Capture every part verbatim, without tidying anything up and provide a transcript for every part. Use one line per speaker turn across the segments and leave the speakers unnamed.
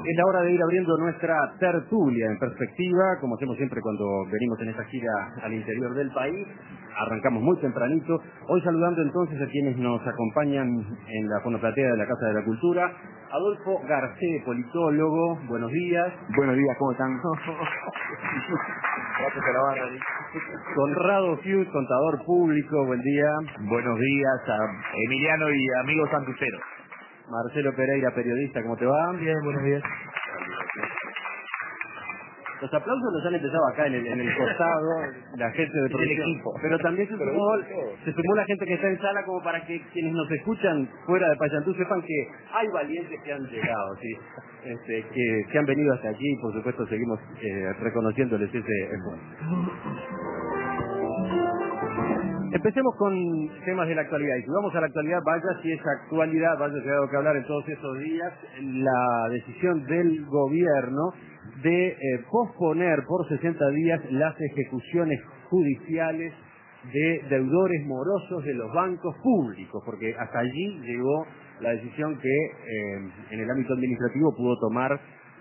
Es la hora de ir abriendo nuestra tertulia en perspectiva, como hacemos siempre cuando venimos en esta gira al interior del país. Arrancamos muy tempranito. Hoy saludando entonces a quienes nos acompañan en la fonoplatea de la Casa de la Cultura. Adolfo Garcés, politólogo, buenos días.
Buenos días, ¿cómo están?
Conrado Fius, contador público, buen día.
Buenos días a Emiliano y amigos santuceros.
Marcelo Pereira, periodista, ¿cómo te va?
Bien, buenos días.
Los aplausos los han empezado acá en el, en el costado, la gente de producción,
equipo.
pero también se sumó, se sumó la gente que está en sala como para que quienes nos escuchan fuera de Payantú sepan que hay valientes que han llegado, ¿sí? este, que, que han venido hasta aquí y por supuesto seguimos eh, reconociéndoles ese esfuerzo. Empecemos con temas de la actualidad. Y si vamos a la actualidad, vaya si es actualidad, vaya si hay algo que hablar en todos esos días, la decisión del gobierno de eh, posponer por sesenta días las ejecuciones judiciales de deudores morosos de los bancos públicos, porque hasta allí llegó la decisión que eh, en el ámbito administrativo pudo tomar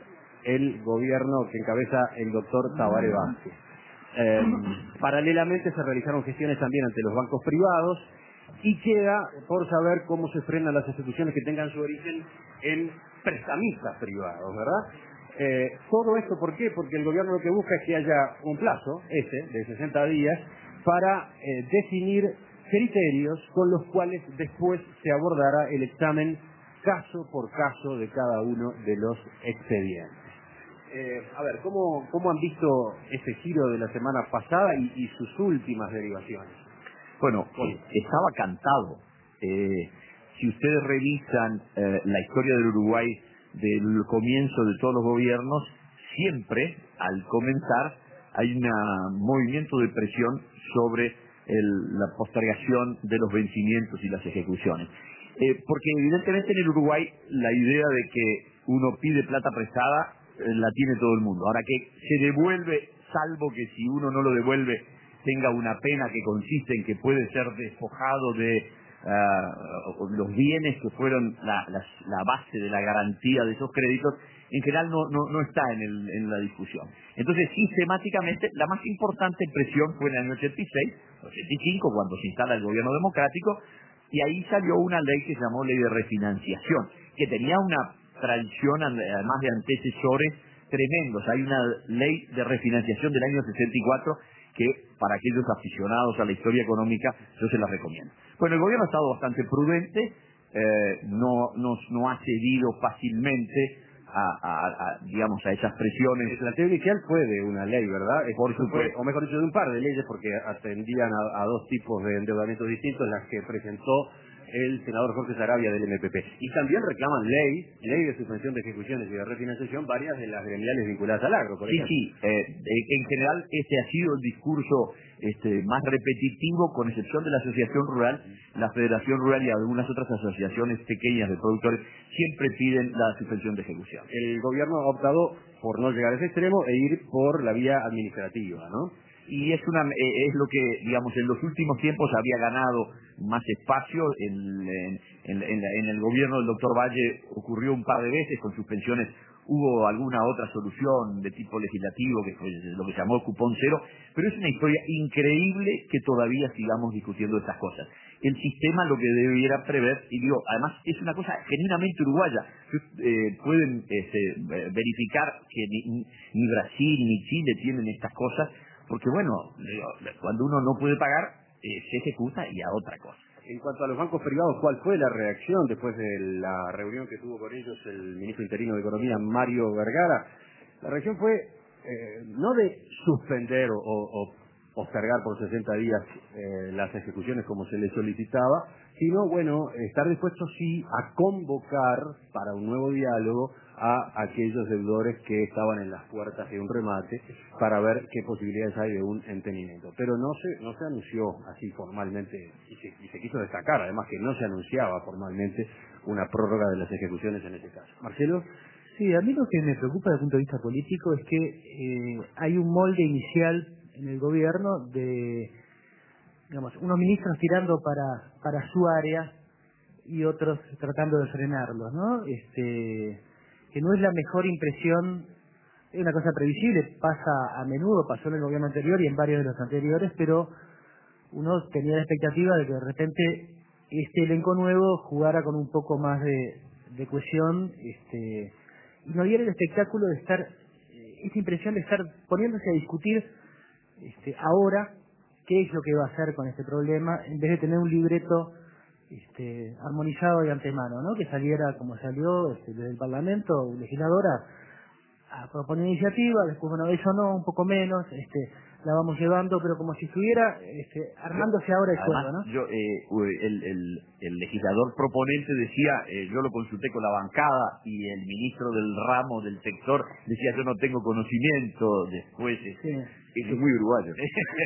el gobierno que encabeza el doctor Tabaré Vázquez. Eh, paralelamente se realizaron gestiones también ante los bancos privados y queda por saber cómo se frenan las ejecuciones que tengan su origen en prestamistas privados, ¿verdad? Eh, todo esto, ¿por qué? Porque el gobierno lo que busca es que haya un plazo, ese, de sesenta días, para eh, definir criterios con los cuales después se abordará el examen caso por caso de cada uno de los expedientes. Eh, a ver, ¿cómo, ¿cómo han visto ese giro de la semana pasada y, y sus últimas derivaciones?
Bueno, eh, estaba cantado. Eh, si ustedes revisan eh, la historia del Uruguay del comienzo de todos los gobiernos, siempre al comenzar hay un movimiento de presión sobre el, la postergación de los vencimientos y las ejecuciones. Eh, porque evidentemente en el Uruguay la idea de que uno pide plata prestada la tiene todo el mundo. Ahora que se devuelve, salvo que si uno no lo devuelve tenga una pena que consiste en que puede ser despojado de uh, los bienes que fueron la, la, la base de la garantía de esos créditos, en general no, no, no está en, el, en la discusión. Entonces, sistemáticamente, la más importante presión fue en el año ochenta y seis, ochenta y cinco, cuando se instala el gobierno democrático, y ahí salió una ley que se llamó Ley de Refinanciación, que tenía una tradición, además de antecesores tremendos. Hay una ley de refinanciación del año sesenta y cuatro que, para aquellos aficionados a la historia económica, yo se la recomiendo. Bueno, el gobierno ha estado bastante prudente, eh, no, no, no ha cedido fácilmente a, a, a, digamos, a esas presiones.
El planteo inicial fue de una ley, ¿verdad?
Por supuesto.
Fue, o mejor dicho, de un par de leyes, porque atendían a, a dos tipos de endeudamientos distintos, las que presentó el senador Jorge Saravia del M P P. Y también reclaman ley, ley de suspensión de ejecuciones y de refinanciación, varias de las gremiales vinculadas al agro, por
sí,
ejemplo.
Sí, eh, en general ese ha sido el discurso este, más repetitivo, con excepción de la Asociación Rural, la Federación Rural y algunas otras asociaciones pequeñas de productores, siempre piden la suspensión de ejecución.
El gobierno ha optado por no llegar a ese extremo e ir por la vía administrativa, ¿no?
Y es una eh, es lo que, digamos, en los últimos tiempos había ganado más espacio. En, en, en, en, la, en el gobierno del doctor Valle ocurrió un par de veces con suspensiones. Hubo alguna otra solución de tipo legislativo, que fue lo que se llamó cupón cero, pero es una historia increíble que todavía sigamos discutiendo estas cosas. El sistema lo que debiera prever, y digo, además es una cosa genuinamente uruguaya. Eh, pueden este, verificar que ni, ni Brasil ni Chile tienen estas cosas, porque bueno, cuando uno no puede pagar, eh, se ejecuta y a otra cosa.
En cuanto a los bancos privados, ¿cuál fue la reacción después de la reunión que tuvo con ellos el ministro interino de Economía, Mario Vergara? La reacción fue eh, no de suspender o, o, o postergar por sesenta días eh, las ejecuciones como se les solicitaba, sino, bueno, estar dispuestos sí a convocar para un nuevo diálogo a aquellos deudores que estaban en las puertas de un remate para ver qué posibilidades hay de un entendimiento. Pero no se no se anunció así formalmente, y se, y se quiso destacar además que no se anunciaba formalmente una prórroga de las ejecuciones en ese caso. Marcelo.
Sí, a mí lo que me preocupa desde el punto de vista político es que eh, hay un molde inicial en el gobierno de, digamos, unos ministros tirando para para su área y otros tratando de frenarlos, ¿no? Este que no es la mejor impresión, es una cosa previsible, pasa a menudo, pasó en el gobierno anterior y en varios de los anteriores, pero uno tenía la expectativa de que de repente este elenco nuevo jugara con un poco más de, de cohesión, este, y no diera el espectáculo de estar, esta impresión de estar poniéndose a discutir este, ahora qué es lo que va a hacer con este problema, en vez de tener un libreto este, armonizado de antemano, ¿no? Que saliera como salió este, desde el Parlamento, legisladora, a proponer iniciativa, después, bueno, eso no, un poco menos, este, la vamos llevando, pero como si estuviera este, armándose ahora el
Además,
juego, ¿no?
yo, eh, el, el, el legislador proponente decía, eh, yo lo consulté con la bancada y el ministro del ramo del sector decía, yo no tengo conocimiento, después...
Sí.
Eso es muy uruguayo.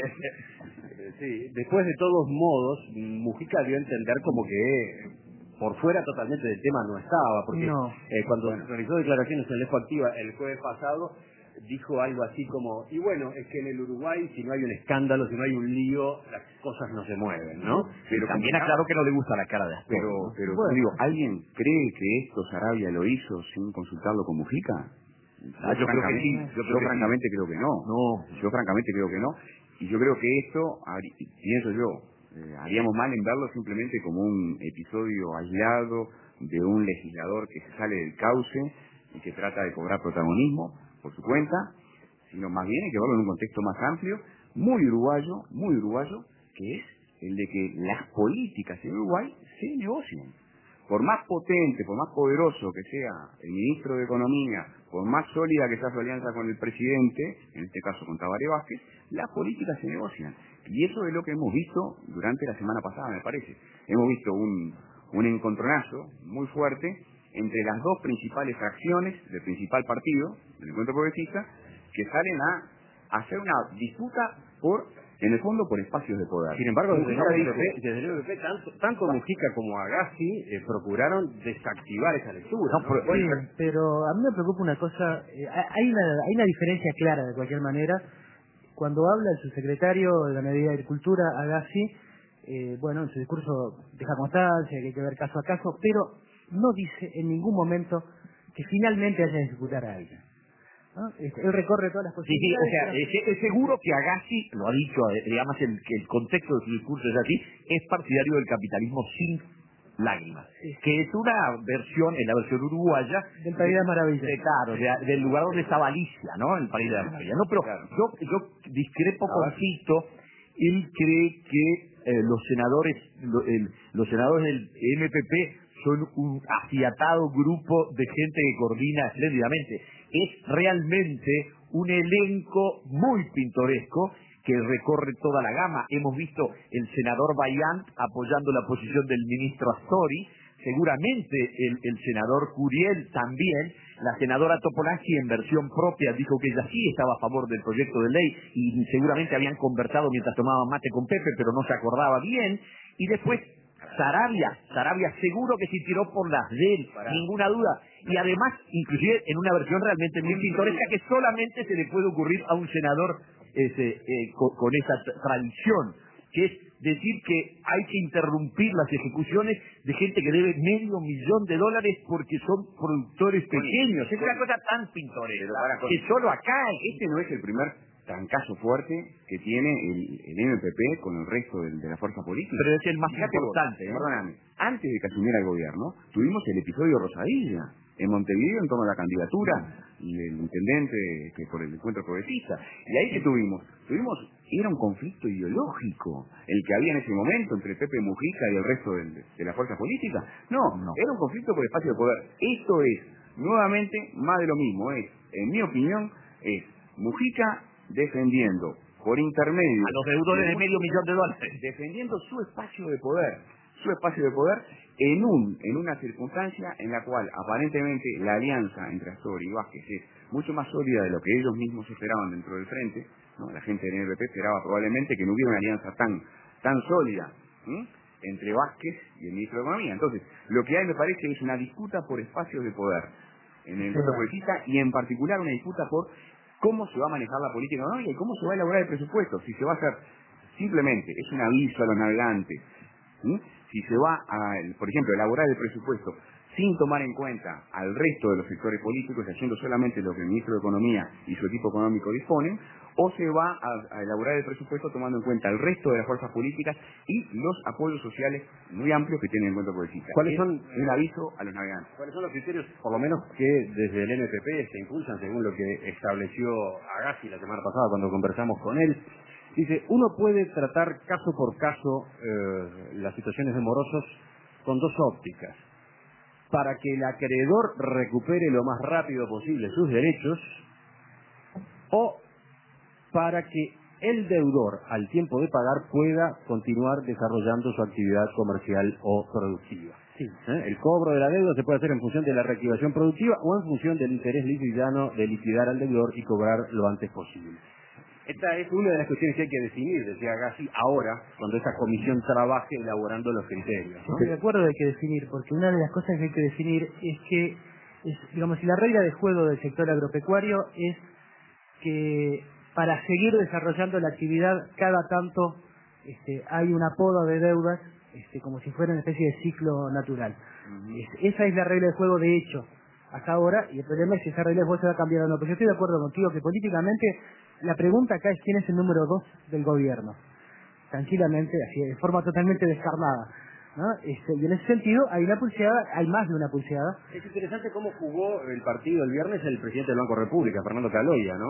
Sí, después de todos modos, Mujica dio a entender como que por fuera totalmente del tema no estaba, porque
No.
eh, cuando bueno. realizó declaraciones en Lefo Activa el jueves pasado, dijo algo así como, y bueno, es que en el Uruguay si no hay un escándalo, si no hay un lío, las cosas no se mueven, ¿no?
Pero también aclaró que no le gusta la cara de Astor.
Pero,
¿no?
pero
Bueno.
digo, ¿alguien cree que esto Sarabia lo hizo sin consultarlo con Mujica?
Ah, yo creo que sí.
Yo, yo francamente sí. creo que no.
No.
Yo francamente creo que no. Y yo creo que esto, pienso yo, eh, haríamos mal en verlo simplemente como un episodio aislado de un legislador que se sale del cauce y que trata de cobrar protagonismo por su cuenta, sino más bien hay que verlo en un contexto más amplio, muy uruguayo, muy uruguayo, que es el de que las políticas en Uruguay se negocian. Por más potente, por más poderoso que sea el ministro de Economía, por más sólida que sea su alianza con el presidente, en este caso con Tabaré Vázquez, las políticas se negocian. Y eso es lo que hemos visto durante la semana pasada, me parece. Hemos visto un, un encontronazo muy fuerte entre las dos principales fracciones del principal partido, del Encuentro Progresista, que salen a hacer una disputa por, en el fondo, por espacios de poder.
Sin embargo, desde
Mujica
el
dice,
M P P, desde el M P P, tanto, tanto Mujica como Agassi eh, procuraron desactivar esa lectura.
No,
¿no?
pero-
Sí, pero a mí me preocupa una cosa, eh, hay una hay una diferencia clara de cualquier manera. Cuando habla el subsecretario de la Medida de Agricultura, Agassi, eh, bueno, en su discurso deja constancia que hay que ver caso a caso, pero no dice en ningún momento que finalmente haya que ejecutar a alguien, ¿no? Este, él recorre todas las
Sí, sí, o
posibilidades.
sea, es, es seguro que Agassi, lo ha dicho, eh, digamos, el, que el contexto de su discurso es así, es partidario del capitalismo sin lágrimas,
Sí.
que es una versión, en la versión uruguaya,
Del País de las Maravillas.
de, claro, de- del lugar donde estaba Alicia, ¿no? El País de las Maravillas. No, pero
Claro.
yo, yo discrepo
A
con
ver.
Fito, él cree que eh, los senadores, lo- el- los senadores del M P P son un afiatado grupo de gente que coordina espléndidamente. Es realmente un elenco muy pintoresco que recorre toda la gama. Hemos visto el senador Bayán apoyando la posición del ministro Astori, seguramente el, el senador Curiel también, la senadora Topolacci en versión propia dijo que ella sí estaba a favor del proyecto de ley y seguramente habían conversado mientras tomaban mate con Pepe, pero no se acordaba bien. Y después Sarabia, Sarabia seguro que se tiró por las de él,
Pará.
ninguna duda. Y además, inclusive en una versión realmente muy pintoresca que solamente se le puede ocurrir a un senador ese, eh, con, con esa tra- tradición, que es decir que hay que interrumpir las ejecuciones de gente que debe medio millón de dólares porque son productores pequeños. Es una cosa tan pintoresca
Pero para, con-
que solo acá hay...
este no es el primer trancazo fuerte que tiene el, el M P P con el resto del- de la fuerza política.
Pero es el más
Fíjate vos,
importante, ¿no?
Perdóname, antes de que asumiera el gobierno, tuvimos el episodio Rosadilla, en Montevideo en torno a la candidatura y el intendente que por el encuentro progresista. Y ahí que tuvimos, tuvimos, era un conflicto ideológico el que había en ese momento entre Pepe Mujica y el resto del- de la fuerza política. No,
No.
era un conflicto por espacio de poder. Esto es, nuevamente, más de lo mismo. Es, en mi opinión, es Mujica defendiendo por intermedio
A los deudores de medio millón de dólares.
defendiendo su espacio de poder, su espacio de poder en un en una circunstancia en la cual aparentemente la alianza entre Astor y Vázquez es mucho más sólida de lo que ellos mismos esperaban dentro del frente, ¿no? La gente del M P P esperaba probablemente que no hubiera una alianza tan tan sólida, ¿sí?, entre Vázquez y el ministro de Economía. Entonces, lo que hay me parece es una disputa por espacios de poder en el encuentro progresista y en particular una disputa por cómo se va a manejar la política económica y cómo se va a elaborar el presupuesto. Si se va a hacer simplemente, es un aviso a los navegantes, ¿sí?, si se va a, por ejemplo, elaborar el presupuesto sin tomar en cuenta al resto de los sectores políticos, haciendo solamente lo que el ministro de Economía y su equipo económico disponen, o se va a, a elaborar el presupuesto tomando en cuenta el resto de las fuerzas políticas y los apoyos sociales muy amplios que tienen en cuenta política.
¿Cuáles
es
son
un aviso a los navegantes?
¿Cuáles son los criterios, por lo menos, que desde el N P P se impulsan según lo que estableció Agassi la semana pasada cuando conversamos con él? Dice, uno puede tratar caso por caso eh, las situaciones de morosos con dos ópticas. Para que el acreedor recupere lo más rápido posible sus derechos, o para que el deudor, al tiempo de pagar, pueda continuar desarrollando su actividad comercial o productiva. Sí. ¿Eh? El cobro de la deuda se puede hacer en función de la reactivación productiva o en función del interés liquidano de liquidar al deudor y cobrar lo antes posible. Esta es una de las cuestiones que hay que definir, decía Agassi, ahora, cuando esta comisión trabaje elaborando los criterios, ¿no?
Estoy de acuerdo de que definir, porque una de las cosas que hay que definir es que, es, digamos, si la regla de juego del sector agropecuario es que para seguir desarrollando la actividad, cada tanto este, hay una poda de deudas, este, como si fuera una especie de ciclo natural. Uh-huh. es, esa es la regla de juego de hecho, hasta ahora, y el problema es si esa regla de juego se va a cambiar o no. Pero yo estoy de acuerdo contigo que políticamente la pregunta acá es quién es el número dos del gobierno. Tranquilamente, así, de forma totalmente descarnada, ¿no? Este, y en ese sentido hay una pulseada, hay más de una pulseada.
Es interesante cómo jugó el partido el viernes el presidente del Banco República, Fernando Caloya, ¿no?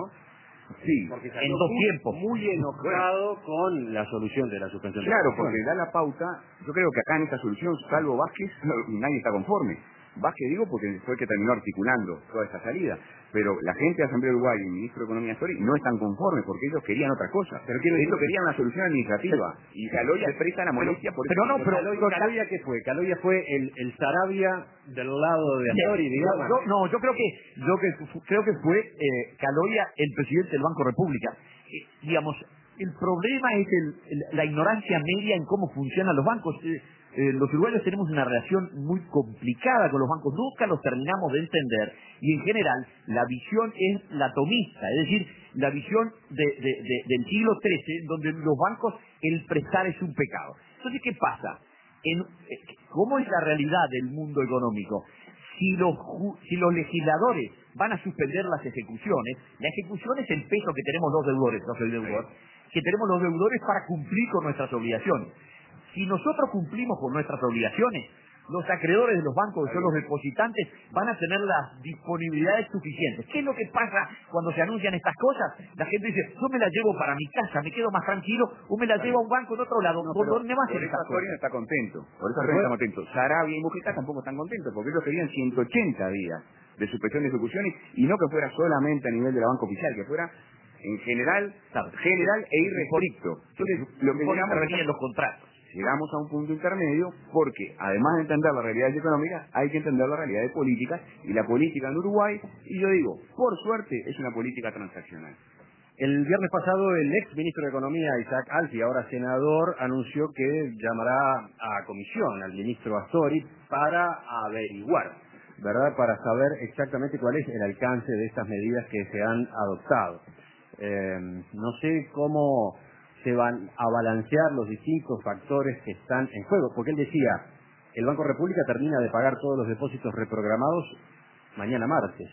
Sí,
porque
en dos
muy,
tiempos.
Muy enojado bueno. con la solución de la suspensión de
Claro,
la
porque da la pauta. Yo creo que acá en esta solución, salvo Vázquez, nadie está conforme. Vázquez digo porque fue el que terminó articulando toda esta salida. Pero la gente de Asamblea de Uruguay y el ministro de Economía Astori no están conformes porque ellos querían otra cosa. Pero ellos decir... querían una solución administrativa. Y Caloya expresa la molestia por eso.
Pero no, pero Caloya, Caloya ¿qué fue? Caloya fue el, el Sarabia del lado de Astori, digamos.
Yo, no, yo creo que yo que, creo que fue eh, Caloya el presidente del Banco República. Eh, digamos, el problema es el, el, la ignorancia media en cómo funcionan los bancos. Eh, Eh, los uruguayos tenemos una relación muy complicada con los bancos, nunca los terminamos de entender y en general la visión es la tomista, es decir, la visión de, de, de, del siglo trece, donde los bancos el prestar es un pecado. Entonces, ¿qué pasa? En, ¿Cómo es la realidad del mundo económico? Si los, si los legisladores van a suspender las ejecuciones, la ejecución es el peso que tenemos los deudores, no soy deudor, que tenemos los deudores para cumplir con nuestras obligaciones. Si nosotros cumplimos con nuestras obligaciones, los acreedores de los bancos, que son los depositantes, van a tener las disponibilidades suficientes. ¿Qué es lo que pasa cuando se anuncian estas cosas? La gente dice, yo me la llevo para mi casa, me quedo más tranquilo, o me la llevo a un banco en otro lado.
No,
¿Por dónde más
por eso Astori no está contento. Por eso Astori está contento. Sarabia y Mujica tampoco están contentos, porque ellos querían ciento ochenta días de suspensión de ejecuciones y no que fuera solamente a nivel de la banca oficial, que fuera en general, claro, general e irrestricto. Entonces, lo que llegamos
a los contratos.
Llegamos a un punto intermedio porque, además de entender las realidades económicas, hay que entender la realidad de política, y la política en Uruguay, y yo digo, por suerte, es una política transaccional.
El viernes pasado, el ex ministro de Economía, Isaac Alfi, ahora senador, anunció que llamará a comisión al ministro Astori para averiguar, ¿verdad? Para saber exactamente cuál es el alcance de estas medidas que se han adoptado. Eh, no sé cómo se van a balancear los distintos factores que están en juego, porque él decía, el Banco República termina de pagar todos los depósitos reprogramados mañana martes,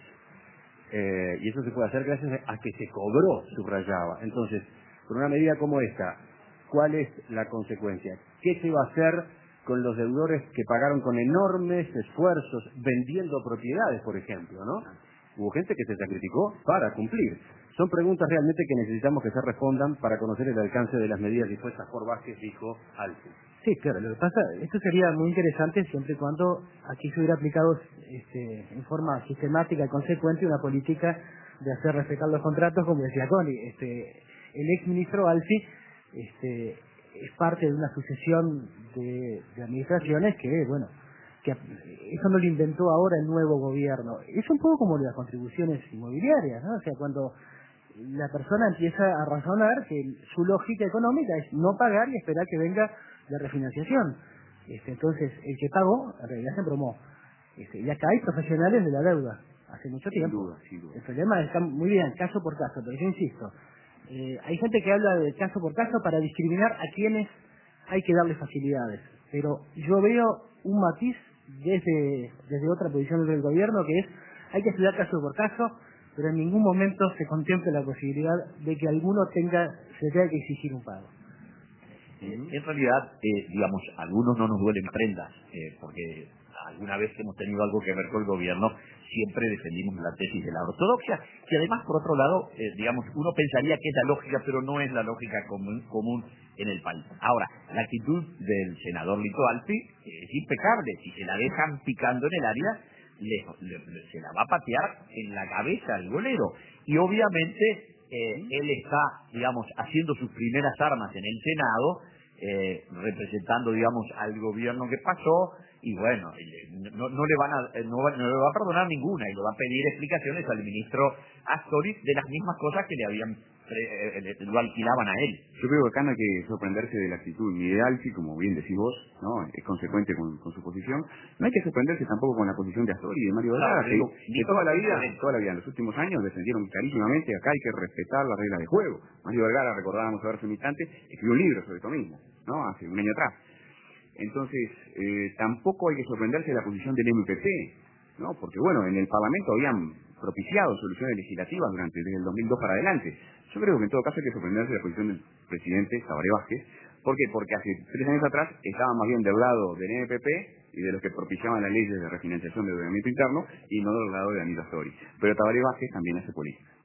eh, y eso se puede hacer gracias a que se cobró, subrayaba. Entonces, con una medida como esta, ¿cuál es la consecuencia? ¿Qué se va a hacer con los deudores que pagaron con enormes esfuerzos vendiendo propiedades, por ejemplo, ¿no? Hubo gente que se sacrificó para cumplir. Son preguntas realmente que necesitamos que se respondan para conocer el alcance de las medidas dispuestas por Vázquez, dijo Alfi.
Sí, claro, lo que pasa, esto sería muy interesante siempre y cuando aquí se hubiera aplicado este, en forma sistemática y consecuente una política de hacer respetar los contratos, como decía Connie. Este, el ex ministro Alfi este, es parte de una sucesión de, de administraciones que, bueno, que eso no lo inventó ahora el nuevo gobierno. Es un poco como las contribuciones inmobiliarias, ¿no? O sea, cuando la persona empieza a razonar que su lógica económica es no pagar y esperar que venga la refinanciación. Este, entonces, el que pagó, en realidad se embromó. Este, y acá hay profesionales de la deuda, hace mucho
sin
tiempo.
Duda, sin duda.
El problema está muy bien, caso por caso, pero yo insisto, eh, hay gente que habla de caso por caso para discriminar a quienes hay que darle facilidades. Pero yo veo un matiz desde, desde otra posición del gobierno, que es hay que estudiar caso por caso, pero en ningún momento se contempla la posibilidad de que alguno tenga se tenga que exigir un pago.
En realidad, eh, digamos, algunos no nos duelen prendas, eh, porque alguna vez que hemos tenido algo que ver con el gobierno, siempre defendimos la tesis de la ortodoxia, que además, por otro lado, eh, digamos, uno pensaría que es la lógica, pero no es la lógica común, común en el país. Ahora, la actitud del senador Lito Alpi es impecable. Si se la dejan picando en el área, le, le, le, se la va a patear en la cabeza al golero. Y obviamente, eh, él está, digamos, haciendo sus primeras armas en el Senado, eh, representando, digamos, al gobierno que pasó, y bueno, no, no le van a no, va, no le va a perdonar ninguna, y le va a pedir explicaciones al ministro Astori de las mismas cosas que le habían eh, le, lo alquilaban a él.
Yo creo que acá no hay que sorprenderse de la actitud ni de Alfi, como bien decís vos, ¿no? Es consecuente con, con su posición. No hay que sorprenderse tampoco con la posición de Astori y de Mario Vergara, claro, que, digo, que toda la vida, toda la vida, en los últimos años, defendieron clarísimamente acá hay que respetar las reglas de juego. Mario Vergara, recordábamos hace un instante, escribió un libro sobre esto mismo, ¿no? Hace un año atrás. Entonces, eh, tampoco hay que sorprenderse de la posición del M P P, ¿no? Porque, bueno, en el Parlamento habían propiciado soluciones legislativas durante desde el dos mil dos para adelante. Yo creo que en todo caso hay que sorprenderse de la posición del presidente Tabaré Vázquez. ¿Por qué? Porque hace tres años atrás estaba más bien del lado del M P P y de los que propiciaban las leyes de refinanciación de endeudamiento interno y no del lado de Danilo Astori. Pero Tabaré Vázquez también hace política.